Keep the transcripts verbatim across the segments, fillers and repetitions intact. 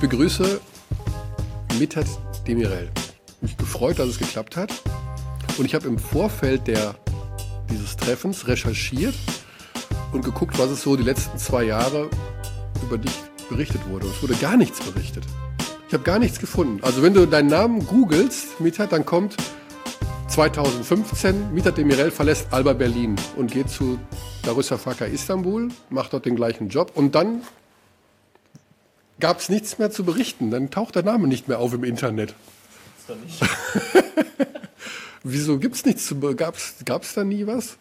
begrüße Mithat Demirel. Mich gefreut, dass es geklappt hat. Und ich habe im Vorfeld der, dieses Treffens recherchiert und geguckt, was es so die letzten zwei Jahre über dich berichtet wurde. Es wurde gar nichts berichtet. Ich habe gar nichts gefunden. Also wenn du deinen Namen googelst, Mithat, dann kommt zweitausendfünfzehn, Mithat Demirel verlässt Alba Berlin und geht zu Darüşşafaka Istanbul, macht dort den gleichen Job und dann gab es nichts mehr zu berichten. Dann taucht der Name nicht mehr auf im Internet. Das ist doch nicht. Wieso gibt es nichts zu Gab es da nie was?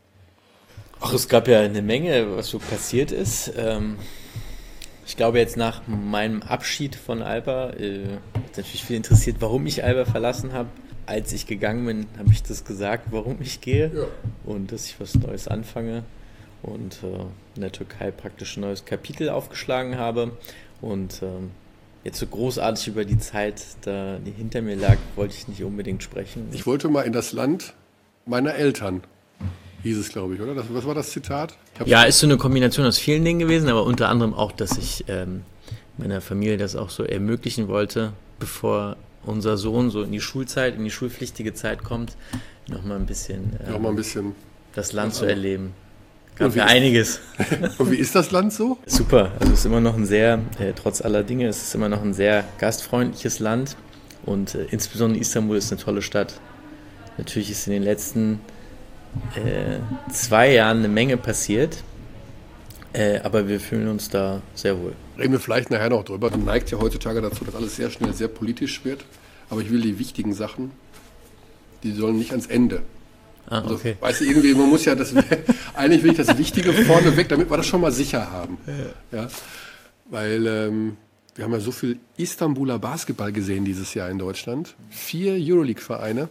Ach, es gab ja eine Menge, was so passiert ist. Ähm, ich glaube jetzt nach meinem Abschied von Alba, äh, hat natürlich viel interessiert, warum ich Alba verlassen habe. Als ich gegangen bin, habe ich das gesagt, warum ich gehe ja. Und dass ich was Neues anfange und äh, in der Türkei praktisch ein neues Kapitel aufgeschlagen habe. Und ähm, jetzt so großartig über die Zeit, da, die hinter mir lag, wollte ich nicht unbedingt sprechen. Ich wollte mal in das Land meiner Eltern, hieß es, glaube ich, oder? Das, was war das Zitat? Ja, ist so eine Kombination aus vielen Dingen gewesen, aber unter anderem auch, dass ich ähm, meiner Familie das auch so ermöglichen wollte, bevor unser Sohn so in die Schulzeit, in die schulpflichtige Zeit kommt, nochmal ein bisschen, ähm, noch mal ein bisschen das Land zu erleben. Gab ja einiges. Und wie ist das Land so? Super, also es ist immer noch ein sehr, äh, trotz aller Dinge, es ist immer noch ein sehr gastfreundliches Land und äh, insbesondere Istanbul ist eine tolle Stadt. Natürlich ist in den letzten äh, zwei Jahren eine Menge passiert, äh, aber wir fühlen uns da sehr wohl. Reden wir vielleicht nachher noch drüber. Man neigt ja heutzutage dazu, dass alles sehr schnell sehr politisch wird, aber ich will die wichtigen Sachen, die sollen nicht ans Ende. Ah, okay. Also, weißt du, irgendwie, man muss ja das, eigentlich will ich das Wichtige vorne weg, damit wir das schon mal sicher haben. Ja. Ja? Weil ähm, wir haben ja so viel Istanbuler Basketball gesehen dieses Jahr in Deutschland. Vier Euroleague-Vereine.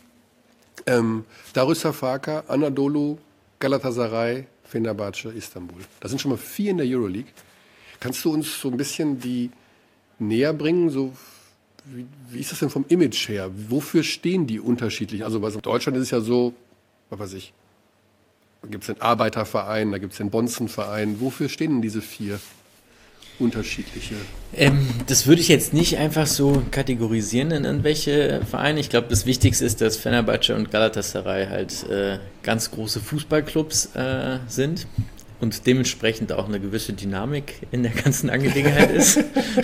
Ähm, Darüşşafaka, Anadolu, Galatasaray, Fenerbahce, Istanbul. Das sind schon mal vier in der Euroleague. Kannst du uns so ein bisschen die näher bringen, so Wie, wie ist das denn vom Image her? Wofür stehen die unterschiedlich? Also in Deutschland ist es ja so, was weiß ich, da gibt es den Arbeiterverein, da gibt es den Bonzenverein. Wofür stehen denn diese vier unterschiedliche? Ähm, das würde ich jetzt nicht einfach so kategorisieren in irgendwelche Vereine. Ich glaube, das Wichtigste ist, dass Fenerbahce und Galatasaray halt äh, ganz große Fußballclubs äh, sind und dementsprechend auch eine gewisse Dynamik in der ganzen Angelegenheit ist.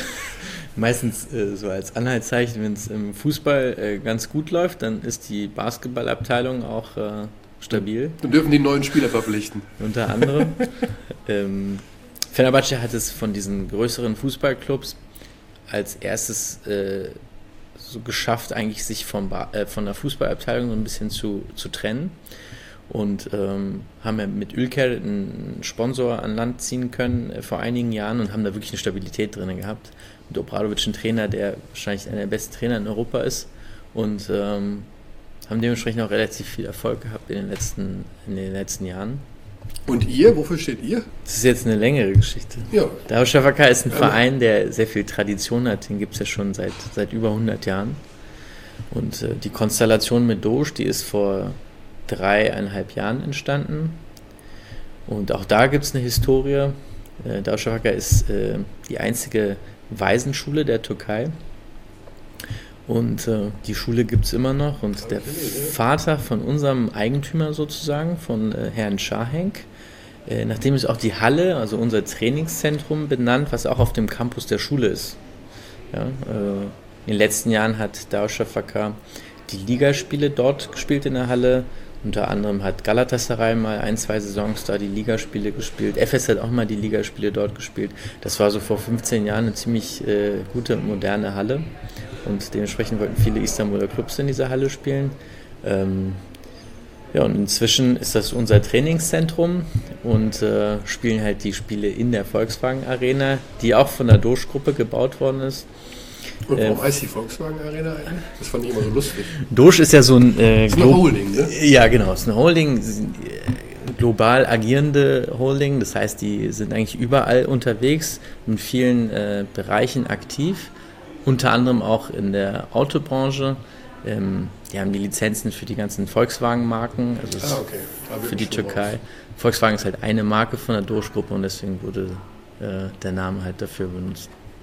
Meistens äh, so als Anhaltszeichen, wenn es im Fußball äh, ganz gut läuft, dann ist die Basketballabteilung auch äh, stabil. Dann dürfen die neuen Spieler verpflichten. Unter anderem. ähm, Fenerbahce hat es von diesen größeren Fußballclubs als erstes äh, so geschafft, eigentlich sich vom ba- äh, von der Fußballabteilung so ein bisschen zu, zu trennen. Und ähm, haben ja mit Ülker einen Sponsor an Land ziehen können äh, vor einigen Jahren und haben da wirklich eine Stabilität drin gehabt. Mit Obradovic ein Trainer, der wahrscheinlich einer der besten Trainer in Europa ist und ähm, haben dementsprechend auch relativ viel Erfolg gehabt in den letzten, in den letzten Jahren. Und ihr, wofür steht ihr? Das ist jetzt eine längere Geschichte. Ja. Darüşşafaka ist ein ja, Verein, der sehr viel Tradition hat, den gibt es ja schon seit, seit über hundert Jahren. Und äh, die Konstellation mit Doğuş, die ist vor dreieinhalb Jahren entstanden. Und auch da gibt es eine Historie. Äh, Darüşşafaka ist äh, die einzige Waisenschule der Türkei. Und äh, die Schule gibt es immer noch. Und der Vater von unserem Eigentümer sozusagen, von äh, Herrn Şahenk, äh, nachdem ist auch die Halle, also unser Trainingszentrum, benannt, was auch auf dem Campus der Schule ist. Ja, äh, in den letzten Jahren hat Darüşşafaka die Ligaspiele dort gespielt in der Halle. Unter anderem hat Galatasaray mal ein, zwei Saisons da die Ligaspiele gespielt. Efes hat auch mal die Ligaspiele dort gespielt. Das war so vor fünfzehn Jahren eine ziemlich äh, gute, moderne Halle. Und dementsprechend wollten viele Istanbuler Clubs in dieser Halle spielen. Ähm, ja, und inzwischen ist das unser Trainingszentrum und äh, spielen halt die Spiele in der Volkswagen Arena, die auch von der Doğuş-Gruppe gebaut worden ist. Und warum ähm, heißt die Volkswagen Arena eigentlich? Das fand ich immer so lustig. Doğuş ist ja so ein... Äh, das ist eine Holding, ne? Ja, genau. Es ist eine Holding, äh, global agierende Holding. Das heißt, die sind eigentlich überall unterwegs, in vielen äh, Bereichen aktiv. Unter anderem auch in der Autobranche. Ähm, die haben die Lizenzen für die ganzen Volkswagen-Marken, also ah, okay. für die Türkei. Raus. Volkswagen ist halt eine Marke von der Doğuş-Gruppe und deswegen wurde äh, der Name halt dafür benutzt.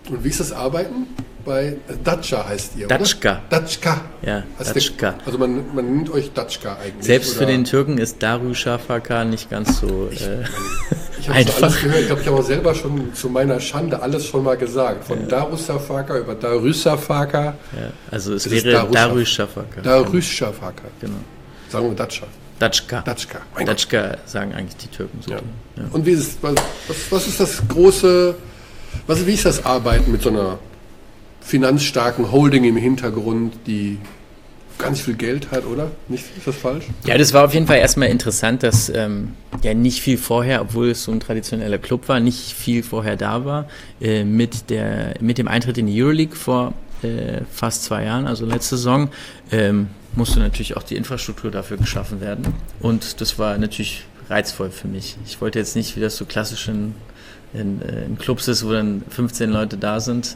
Und wie ist das Arbeiten? Bei Dacia heißt ihr, Datschka. Oder? Datschka. Ja, heißt Datschka. Der, also man, man nennt euch Datschka eigentlich. Selbst oder? für den Türken ist Darüşşafaka nicht ganz so Ich, äh, ich habe einfach. alles gehört. Ich glaube, ich habe auch selber schon zu meiner Schande alles schon mal gesagt. Von ja. Darüşşafaka über Darüşşafaka. Ja, also es wäre Darüşşafaka. Darüşşafaka. Genau. Sagen wir Dacia. Datschka. Datschka. Datschka sagen eigentlich die Türken so. Ja. Ja. Und wie ist, was, was ist das große, was, wie ist das Arbeiten mit so einer finanzstarken Holding im Hintergrund, die ganz viel Geld hat, oder? Nicht, ist das falsch? Ja, das war auf jeden Fall erstmal interessant, dass ähm, ja nicht viel vorher, obwohl es so ein traditioneller Club war, nicht viel vorher da war. Äh, mit, der, mit dem Eintritt in die Euroleague vor äh, fast zwei Jahren, also letzte Saison, ähm, musste natürlich auch die Infrastruktur dafür geschaffen werden. Und das war natürlich reizvoll für mich. Ich wollte jetzt nicht, wie das so klassisch in, in, in Clubs ist, wo dann fünfzehn Leute da sind,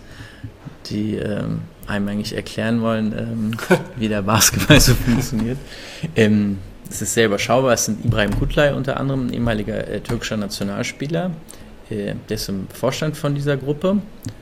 die ähm, einem eigentlich erklären wollen, ähm, wie der Basketball so funktioniert. Ähm, es ist sehr überschaubar. Es sind Ibrahim Kutlay unter anderem, ein ehemaliger äh, türkischer Nationalspieler. Äh, der ist im Vorstand von dieser Gruppe.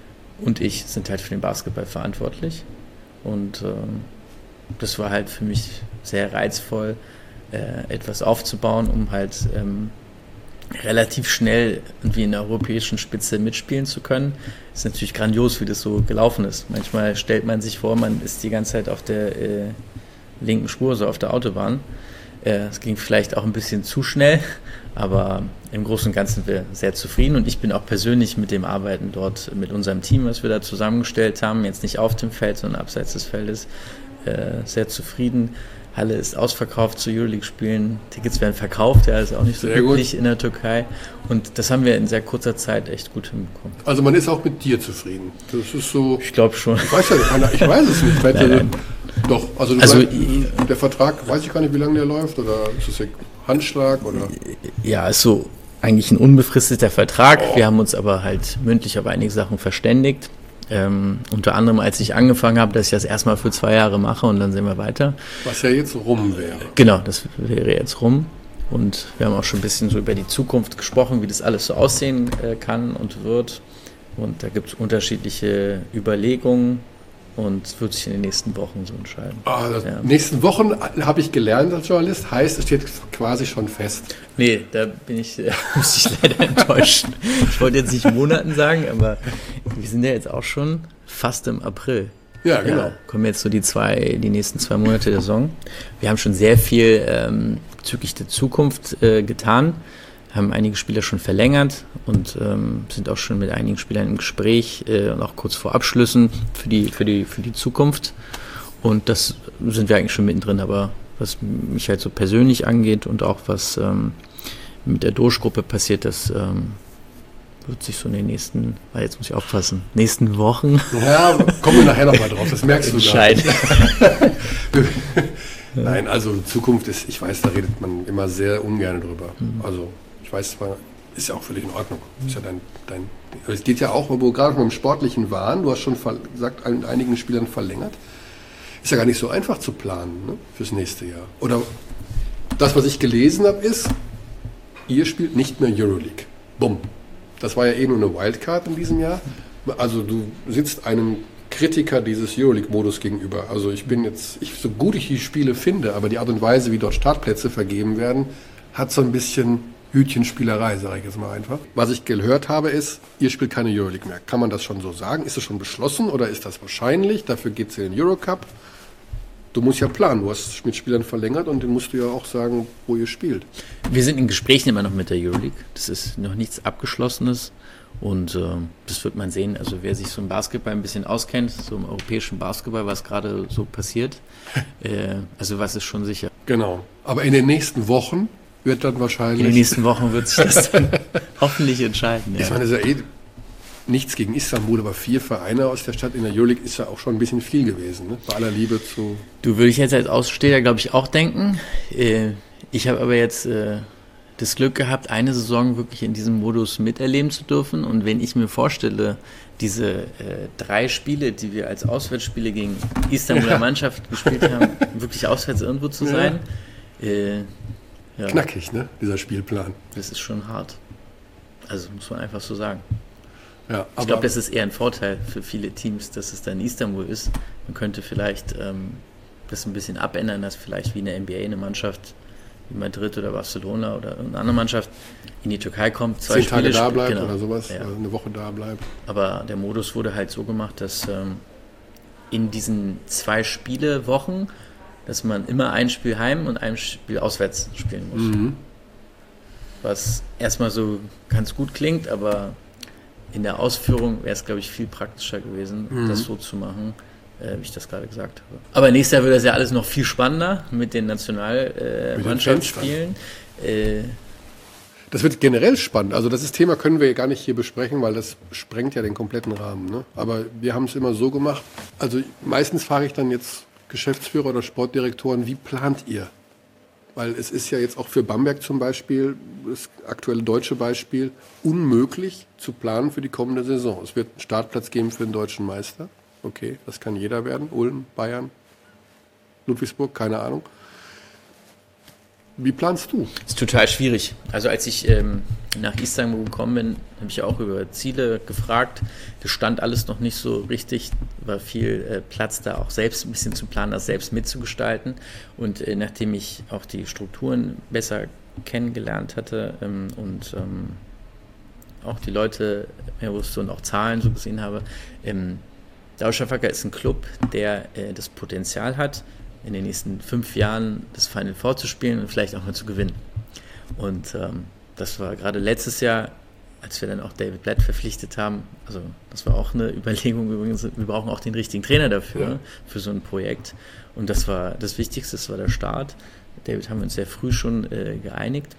Und ich sind halt für den Basketball verantwortlich. Und ähm, das war halt für mich sehr reizvoll, äh, etwas aufzubauen, um halt ähm, relativ schnell irgendwie in der europäischen Spitze mitspielen zu können. Ist natürlich grandios, wie das so gelaufen ist. Manchmal stellt man sich vor, man ist die ganze Zeit auf der äh, linken Spur, so auf der Autobahn. Es äh, ging vielleicht auch ein bisschen zu schnell, aber im Großen und Ganzen sind wir sehr zufrieden und ich bin auch persönlich mit dem Arbeiten dort, mit unserem Team, was wir da zusammengestellt haben, jetzt nicht auf dem Feld, sondern abseits des Feldes, äh, sehr zufrieden. Halle ist ausverkauft zu Euroleague-Spielen, Tickets werden verkauft, ja, ist auch nicht so üblich in der Türkei und das haben wir in sehr kurzer Zeit echt gut hinbekommen. Also man ist auch mit dir zufrieden? Das ist so... Ich glaube schon. Ich weiß, ja, ich weiß es nicht. Nein, nein. Doch, also, also weißt, der Vertrag, weiß ich gar nicht, wie lange der läuft oder ist das Handschlag? Oder? Ja, ist so eigentlich ein unbefristeter Vertrag, oh. Wir haben uns aber halt mündlich auf einige Sachen verständigt. Ähm, unter anderem, als ich angefangen habe, dass ich das erstmal für zwei Jahre mache und dann sehen wir weiter. Was ja jetzt rum wäre. Genau, das wäre jetzt rum. Und wir haben auch schon ein bisschen so über die Zukunft gesprochen, wie das alles so aussehen äh, kann und wird. Und da gibt es unterschiedliche Überlegungen und es wird sich in den nächsten Wochen so entscheiden. Ah, ja. Nächsten Wochen habe ich gelernt als Journalist, heißt, es steht quasi schon fest. Nee, da bin ich, äh, muss ich leider enttäuschen. Ich wollte jetzt nicht Monaten sagen, aber wir sind ja jetzt auch schon fast im April. Ja, genau. Ja, kommen jetzt so die zwei, die nächsten zwei Monate der Saison. Wir haben schon sehr viel ähm, bezüglich der Zukunft äh, getan, haben einige Spieler schon verlängert und ähm, sind auch schon mit einigen Spielern im Gespräch äh, und auch kurz vor Abschlüssen für die, für die, für die Zukunft. Und das sind wir eigentlich schon mittendrin, aber was mich halt so persönlich angeht und auch was ähm, mit der Doge-Gruppe passiert, das ähm, wird sich so in den nächsten, weil jetzt muss ich aufpassen, nächsten Wochen. Ja, kommen wir nachher nochmal drauf, das merkst du entscheiden. Nein, also Zukunft ist, ich weiß, da redet man immer sehr ungern drüber. Mhm. Also ich weiß zwar, ist ja auch völlig in Ordnung. Ist ja dein, dein, es geht ja auch, wo wir gerade beim Sportlichen waren, du hast schon gesagt, mit einigen Spielern verlängert. Ist ja gar nicht so einfach zu planen, ne, fürs nächste Jahr. Oder das, was ich gelesen habe, ist, ihr spielt nicht mehr Euroleague. Bumm. Das war ja eh nur eine Wildcard in diesem Jahr. Also du sitzt einem Kritiker dieses Euroleague-Modus gegenüber. Also ich bin jetzt, ich, so gut ich die Spiele finde, aber die Art und Weise, wie dort Startplätze vergeben werden, hat so ein bisschen Hütchenspielerei, sage ich jetzt mal einfach. Was ich gehört habe ist, ihr spielt keine Euroleague mehr. Kann man das schon so sagen? Ist das schon beschlossen oder ist das wahrscheinlich? Dafür geht es in den Eurocup. Du musst ja planen, du hast mit Spielern verlängert und dann musst du ja auch sagen, wo ihr spielt. Wir sind in Gesprächen immer noch mit der Euroleague. Das ist noch nichts Abgeschlossenes und äh, das wird man sehen. Also wer sich so im Basketball ein bisschen auskennt, so im europäischen Basketball, was gerade so passiert, äh, also was ist schon sicher. Genau, aber in den nächsten Wochen wird dann wahrscheinlich... In den nächsten Wochen wird sich das dann hoffentlich entscheiden. Ja. Ich meine, das ist ja eh nichts gegen Istanbul, aber vier Vereine aus der Stadt in der Euroleague ist ja auch schon ein bisschen viel gewesen, ne? Bei aller Liebe zu... Du, würde ich jetzt als Außenstehender, glaube ich, auch denken. Ich habe aber jetzt das Glück gehabt, eine Saison wirklich in diesem Modus miterleben zu dürfen. Und wenn ich mir vorstelle, diese drei Spiele, die wir als Auswärtsspiele gegen Istanbuler Mannschaft gespielt haben, wirklich auswärts irgendwo zu sein... Ja. Ja. Knackig, ne, dieser Spielplan. Das ist schon hart. Also muss man einfach so sagen. Ja, ich glaube, das ist eher ein Vorteil für viele Teams, dass es dann in Istanbul ist. Man könnte vielleicht ähm, das ein bisschen abändern, dass vielleicht wie in der N B A eine Mannschaft wie Madrid oder Barcelona oder eine andere Mannschaft in die Türkei kommt, zwei zehn Tage Spiele da spielt, bleibt genau. oder sowas, Ja. also eine Woche da bleibt. Aber der Modus wurde halt so gemacht, dass ähm, in diesen zwei Spielewochen, dass man immer ein Spiel heim und ein Spiel auswärts spielen muss. Mhm. Was erstmal so ganz gut klingt, aber in der Ausführung wäre es, glaube ich, viel praktischer gewesen, Mhm. das so zu machen, äh, wie ich das gerade gesagt habe. Aber nächstes Jahr wird das ja alles noch viel spannender mit den Nationalmannschaftsspielen. Äh, Das wird generell spannend. Also das ist Thema können wir gar nicht hier besprechen, weil das sprengt ja den kompletten Rahmen. Ne? Aber wir haben es immer so gemacht. Also meistens frage ich dann jetzt Geschäftsführer oder Sportdirektoren, wie plant ihr? Weil es ist ja jetzt auch für Bamberg zum Beispiel, das aktuelle deutsche Beispiel, unmöglich zu planen für die kommende Saison. Es wird einen Startplatz geben für den deutschen Meister. Okay, das kann jeder werden. Ulm, Bayern, Ludwigsburg, keine Ahnung. Wie planst du? ist total schwierig. Also als ich ähm, nach Istanbul gekommen bin, habe ich ja auch über Ziele gefragt. Das stand alles noch nicht so richtig, war viel äh, Platz da auch selbst ein bisschen zu planen, das selbst mitzugestalten. Und äh, nachdem ich auch die Strukturen besser kennengelernt hatte ähm, und ähm, auch die Leute mehr wusste und auch Zahlen so gesehen habe, ähm, Darussafaka ist ein Club, der äh, das Potenzial hat, in den nächsten fünf Jahren das Final Four zu spielen und vielleicht auch mal zu gewinnen. Und ähm, das war gerade letztes Jahr, als wir dann auch David Blatt verpflichtet haben, also das war auch eine Überlegung übrigens, wir brauchen auch den richtigen Trainer dafür, ja. für so ein Projekt. Und das war das Wichtigste, das war der Start. David haben wir uns sehr früh schon äh, geeinigt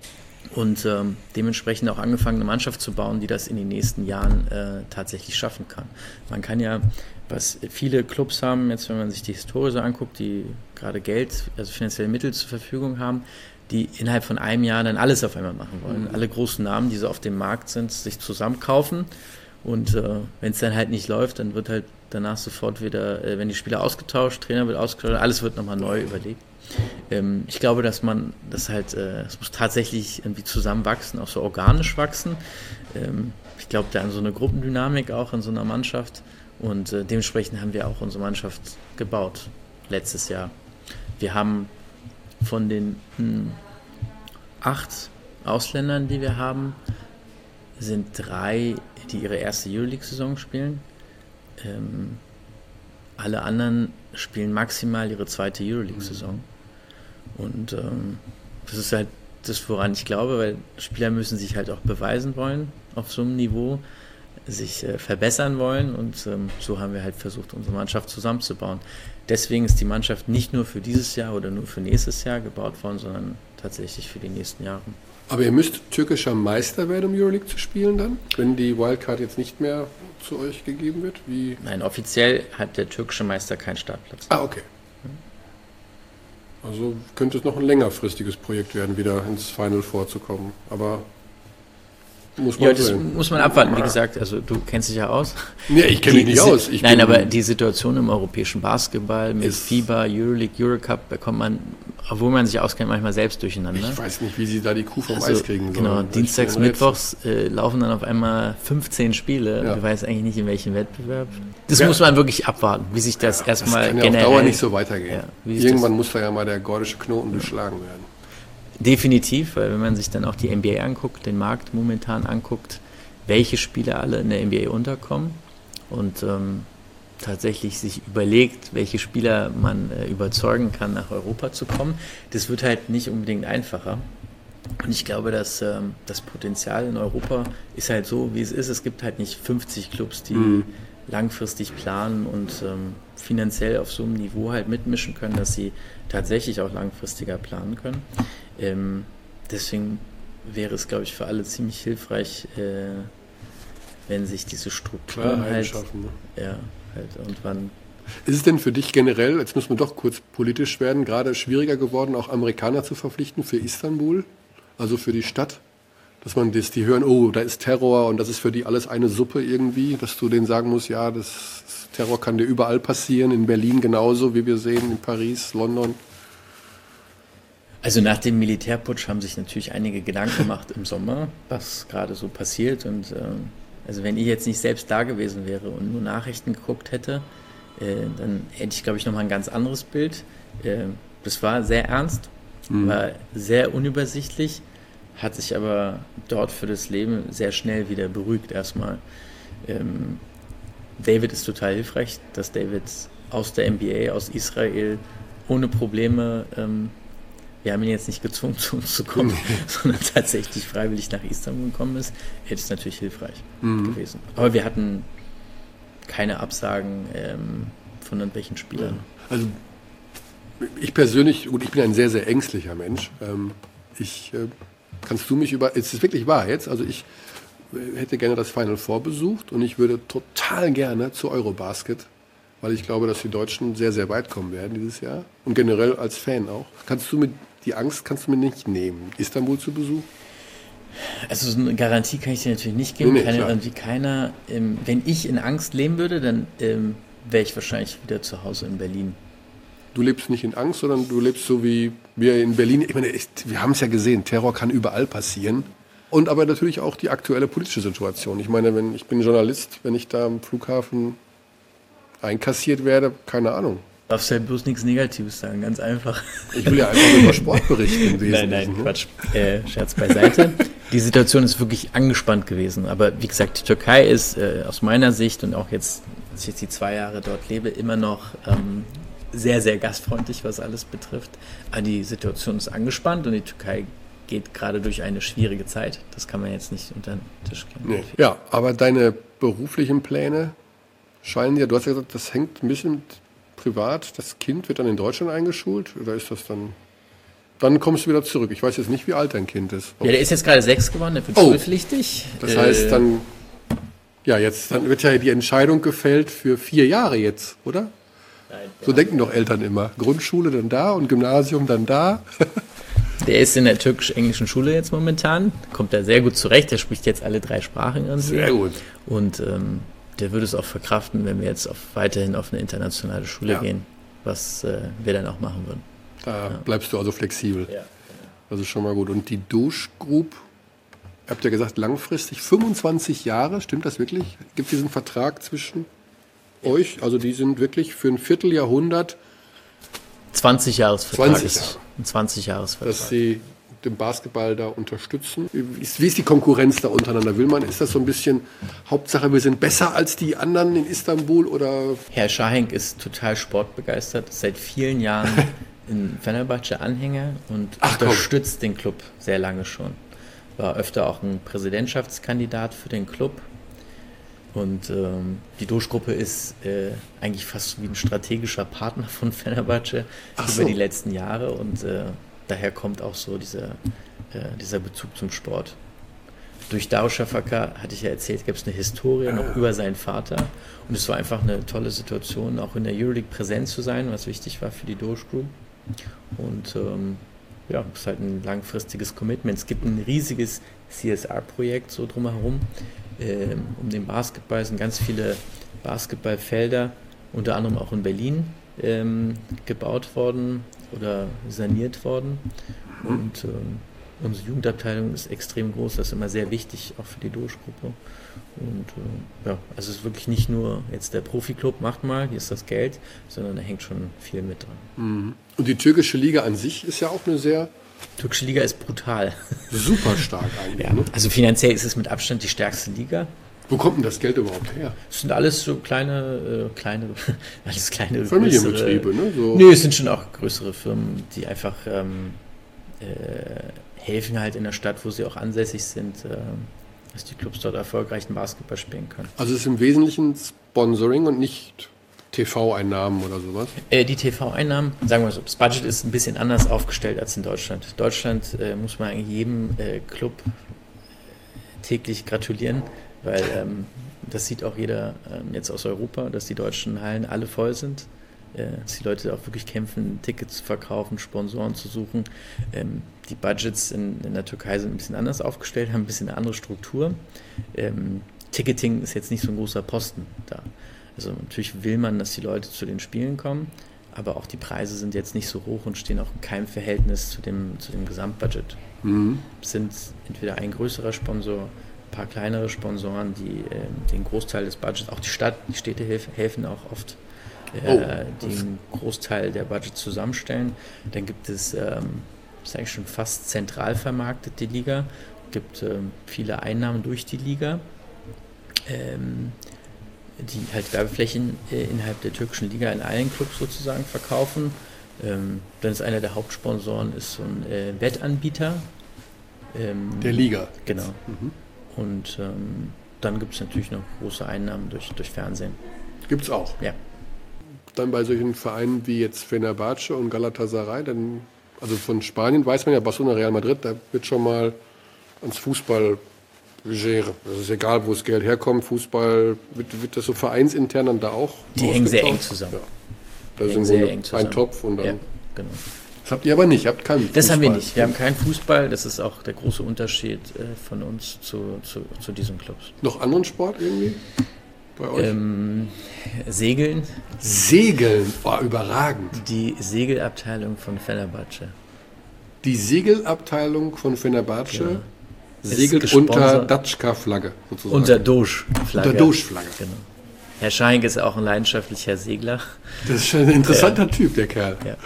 und ähm, dementsprechend auch angefangen, eine Mannschaft zu bauen, die das in den nächsten Jahren äh, tatsächlich schaffen kann. Man kann ja, was viele Clubs haben, jetzt wenn man sich die Historie so anguckt, die gerade Geld, also finanzielle Mittel zur Verfügung haben, die innerhalb von einem Jahr dann alles auf einmal machen wollen. Mhm. Alle großen Namen, die so auf dem Markt sind, sich zusammenkaufen und äh, wenn es dann halt nicht läuft, dann wird halt danach sofort wieder, äh, wenn die Spieler ausgetauscht, Trainer wird ausgetauscht, alles wird nochmal neu überlegt. Ähm, ich glaube, dass man das halt, äh, es muss tatsächlich irgendwie zusammenwachsen, auch so organisch wachsen. Ähm, ich glaube, da an so eine Gruppendynamik auch in so einer Mannschaft. Und äh, dementsprechend haben wir auch unsere Mannschaft gebaut letztes Jahr. Wir haben von den hm, acht Ausländern, die wir haben, sind drei, die ihre erste Euroleague-Saison spielen. Ähm, alle anderen spielen maximal ihre zweite Euroleague-Saison. Und ähm, das ist halt das, woran ich glaube, weil Spieler müssen sich halt auch beweisen wollen auf so einem Niveau, sich äh, verbessern wollen und ähm, so haben wir halt versucht, unsere Mannschaft zusammenzubauen. Deswegen ist die Mannschaft nicht nur für dieses Jahr oder nur für nächstes Jahr gebaut worden, sondern tatsächlich für die nächsten Jahre. Aber ihr müsst türkischer Meister werden, um Euroleague zu spielen dann, wenn die Wildcard jetzt nicht mehr zu euch gegeben wird? Wie? Nein, offiziell hat der türkische Meister keinen Startplatz. Ah, okay. Also könnte es noch ein längerfristiges Projekt werden, wieder ins Final Four zu kommen. Aber muss man ja, das sehen. muss man abwarten. Wie gesagt, also du kennst dich ja aus. Nee, ich kenne mich nicht aus. Ich Nein, bin, aber die Situation im europäischen Basketball mit FIBA, Euroleague, Eurocup bekommt man, obwohl man sich auskennt, manchmal selbst durcheinander. Ich weiß nicht, wie sie da die Kuh vom also, Eis kriegen sollen. Genau, dienstags, mittwochs äh, laufen dann auf einmal fünfzehn Spiele. Ja. Du weißt eigentlich nicht, in welchem Wettbewerb. Das ja. muss man wirklich abwarten, wie sich das ja, erstmal das kann ja generell... auf Dauer nicht so weitergehen. Ja, Irgendwann muss da ja mal der gordische Knoten durchschlagen werden. Definitiv, weil wenn man sich dann auch die N B A anguckt, den Markt momentan anguckt, welche Spieler alle in der N B A unterkommen und ähm, tatsächlich sich überlegt, welche Spieler man äh, überzeugen kann, nach Europa zu kommen. Das wird halt nicht unbedingt einfacher. Und ich glaube, dass ähm, das Potenzial in Europa ist halt so, wie es ist. Es gibt halt nicht fünfzig Clubs, die mhm. langfristig planen und ähm, finanziell auf so einem Niveau halt mitmischen können, dass sie tatsächlich auch langfristiger planen können. Ähm, deswegen wäre es, glaube ich, für alle ziemlich hilfreich, äh, wenn sich diese Strukturen Klarheit halt, schaffen. Ne? Ja, halt irgendwann. Ist es denn für dich generell, jetzt müssen wir doch kurz politisch werden, gerade schwieriger geworden, auch Amerikaner zu verpflichten für Istanbul, also für die Stadt? Dass man das, die hören, oh, da ist Terror und das ist für die alles eine Suppe irgendwie, dass du denen sagen musst, ja, das, das Terror kann dir überall passieren, in Berlin genauso, wie wir sehen, in Paris, London. Also nach dem Militärputsch haben sich natürlich einige Gedanken gemacht im Sommer, was gerade so passiert und ähm, Also wenn ich jetzt nicht selbst da gewesen wäre und nur Nachrichten geguckt hätte, äh, dann hätte ich, glaube ich, nochmal ein ganz anderes Bild. Äh, das war sehr ernst, mhm. war sehr unübersichtlich, hat sich aber dort für das Leben sehr schnell wieder beruhigt erstmal. Ähm, David ist total hilfreich, dass David aus der N B A, aus Israel, ohne Probleme, ähm, wir haben ihn jetzt nicht gezwungen, zu uns zu kommen, sondern tatsächlich freiwillig nach Istanbul gekommen ist, hätte es natürlich hilfreich mhm. gewesen. Aber wir hatten keine Absagen ähm, von irgendwelchen Spielern. Ja. Also ich persönlich, gut, ich bin ein sehr, sehr ängstlicher Mensch. Ähm, ich, äh, kannst du mich über, es ist wirklich wahr jetzt, also ich hätte gerne das Final Four besucht und ich würde total gerne zu Eurobasket, weil ich glaube, dass die Deutschen sehr, sehr weit kommen werden dieses Jahr und generell als Fan auch. Kannst du mir die Angst kannst du mir nicht nehmen, Istanbul zu besuchen? Also so eine Garantie kann ich dir natürlich nicht geben. Nee, nee, Keine, klar. irgendwie keiner. Ähm, wenn ich in Angst leben würde, dann ähm, wäre ich wahrscheinlich wieder zu Hause in Berlin. Du lebst nicht in Angst, sondern du lebst so wie wir in Berlin. Ich meine, ich, wir haben es ja gesehen, Terror kann überall passieren. Und aber natürlich auch die aktuelle politische Situation. Ich meine, wenn ich bin Journalist, wenn ich da am Flughafen einkassiert werde, keine Ahnung. Darfst ja bloß nichts Negatives sagen, ganz einfach. Ich will ja einfach über Sport berichten im Wesentlichen. Nein, nein, Quatsch. Äh, Scherz beiseite. Die Situation ist wirklich angespannt gewesen. Aber wie gesagt, die Türkei ist äh, aus meiner Sicht und auch jetzt, als ich jetzt die zwei Jahre dort lebe, immer noch ähm, sehr, sehr gastfreundlich, was alles betrifft. Aber die Situation ist angespannt und die Türkei geht gerade durch eine schwierige Zeit. Das kann man jetzt nicht unter den Tisch kehren. Nee. Ja, aber deine beruflichen Pläne scheinen ja, du hast ja gesagt, das hängt ein bisschen privat. Das Kind wird dann in Deutschland eingeschult oder ist das dann... Dann kommst du wieder zurück. Ich weiß jetzt nicht, wie alt dein Kind ist. Ja, der ist jetzt gerade sechs geworden, der wird oh, schulpflichtig. Das heißt dann, ja, jetzt dann wird ja die Entscheidung gefällt für vier Jahre jetzt, oder? Nein, so denken doch Eltern immer. Grundschule dann da und Gymnasium dann da. Der ist in der türkisch-englischen Schule jetzt momentan, kommt da sehr gut zurecht, der spricht jetzt alle drei Sprachen irgendwie. Sehr gut. Und ähm, der würde es auch verkraften, wenn wir jetzt auf, weiterhin auf eine internationale Schule ja. gehen, was äh, wir dann auch machen würden. Da ja. bleibst du also flexibel. Ja, genau. Das ist schon mal gut. Und die Doge Group, habt ihr gesagt, langfristig, fünfundzwanzig Jahre, stimmt das wirklich? Gibt es diesen Vertrag zwischen ja. euch? Also die sind wirklich für ein Vierteljahrhundert... zwanzig Jahresvertrag. zwanzig Jahre. Ein zwanzig Jahresvertrag. Dass sie den Basketball da unterstützen. Wie ist, wie ist die Konkurrenz da untereinander? Will man, ist das so ein bisschen Hauptsache, wir sind besser als die anderen in Istanbul? Oder? Herr Şahenk ist total sportbegeistert, seit vielen Jahren ein Fenerbahce-Anhänger und Ach, unterstützt komm. den Club sehr lange schon. War öfter auch ein Präsidentschaftskandidat für den Club. Und ähm, die Doge-Gruppe ist äh, eigentlich fast wie ein strategischer Partner von Fenerbahce über so. die letzten Jahre. Und äh, daher kommt auch so dieser, äh, dieser Bezug zum Sport. Durch Darüşşafaka, hatte ich ja erzählt, gab es eine Historie noch über seinen Vater. Und es war einfach eine tolle Situation, auch in der Euroleague präsent zu sein, was wichtig war für die Doge Group. Und ähm, ja, es ist halt ein langfristiges Commitment. Es gibt ein riesiges C S R-Projekt so drumherum. Ähm, um den Basketball sind ganz viele Basketballfelder, unter anderem auch in Berlin, ähm, gebaut worden oder saniert worden. Und ähm, unsere Jugendabteilung ist extrem groß, das ist immer sehr wichtig, auch für die Doge-Gruppe. Und äh, ja, also es ist wirklich nicht nur jetzt der Profi-Club macht mal, hier ist das Geld, sondern da hängt schon viel mit dran. Und die türkische Liga an sich ist ja auch eine sehr... Die türkische Liga ist brutal. Super stark eigentlich. Ja, ne? also finanziell ist es mit Abstand die stärkste Liga. Wo kommt denn das Geld überhaupt her? Es sind alles so kleine, äh, kleine, alles kleine Familienbetriebe, ne? So. Nö, es sind schon auch größere Firmen, die einfach ähm, äh, helfen halt in der Stadt, wo sie auch ansässig sind, äh, dass die Clubs dort erfolgreichen Basketball spielen können. Also es ist im Wesentlichen Sponsoring und nicht T V-Einnahmen oder sowas? Äh, die T V-Einnahmen, sagen wir so, das Budget ist ein bisschen anders aufgestellt als in Deutschland. In Deutschland äh, muss man eigentlich jedem äh, Club täglich gratulieren, weil ähm, das sieht auch jeder ähm, jetzt aus Europa, dass die deutschen Hallen alle voll sind, äh, dass die Leute auch wirklich kämpfen, Tickets zu verkaufen, Sponsoren zu suchen. Ähm, die Budgets in, in der Türkei sind ein bisschen anders aufgestellt, haben ein bisschen eine andere Struktur. Ähm, Ticketing ist jetzt nicht so ein großer Posten da. Also natürlich will man, dass die Leute zu den Spielen kommen, aber auch die Preise sind jetzt nicht so hoch und stehen auch in keinem Verhältnis zu dem, zu dem Gesamtbudget. Mhm. Es sind entweder ein größerer Sponsor, ein paar kleinere Sponsoren, die äh, den Großteil des Budgets, auch die Stadt, die Städte helfen, helfen auch oft, äh, oh, die einen Großteil der Budgets zusammenstellen. Dann gibt es, ähm, das ist eigentlich schon fast zentral vermarktet, die Liga. Es gibt ähm, viele Einnahmen durch die Liga, ähm, die halt Werbeflächen äh, innerhalb der türkischen Liga in allen Clubs sozusagen verkaufen. Ähm, dann ist einer der Hauptsponsoren ist so ein äh, Wettanbieter. Ähm, der Liga. Genau. Mhm. Und ähm, dann gibt es natürlich noch große Einnahmen durch, durch Fernsehen. Gibt es auch? Ja. Dann bei solchen Vereinen wie jetzt Fenerbahce und Galatasaray, dann, also von Spanien weiß man ja, Barcelona, Real Madrid, da wird schon mal ans Fußball gere. Das ist egal, wo das Geld herkommt. Fußball, wird, wird das so vereinsintern dann da auch? Die hängen sehr eng zusammen. Ja. Das ist sehr eng zusammen. Ein Topf und dann. Ja, genau. Das habt ihr aber nicht, ihr habt keinen Fußball. Das haben wir nicht. Wir haben keinen Fußball. Das ist auch der große Unterschied äh, von uns zu, zu, zu diesen Clubs. Noch anderen Sport irgendwie bei euch? Ähm, Segeln. Segeln war überragend. Die Segelabteilung von Fenerbahce. Die Segelabteilung von Fenerbahce Genau. segelt unter Datschka-Flagge sozusagen. Unter Doge-Flagge. Unter Doge-Flagge. Genau. Herr Scheink ist auch ein leidenschaftlicher Segler. Das ist schon ein interessanter ja. Typ, der Kerl. Ja.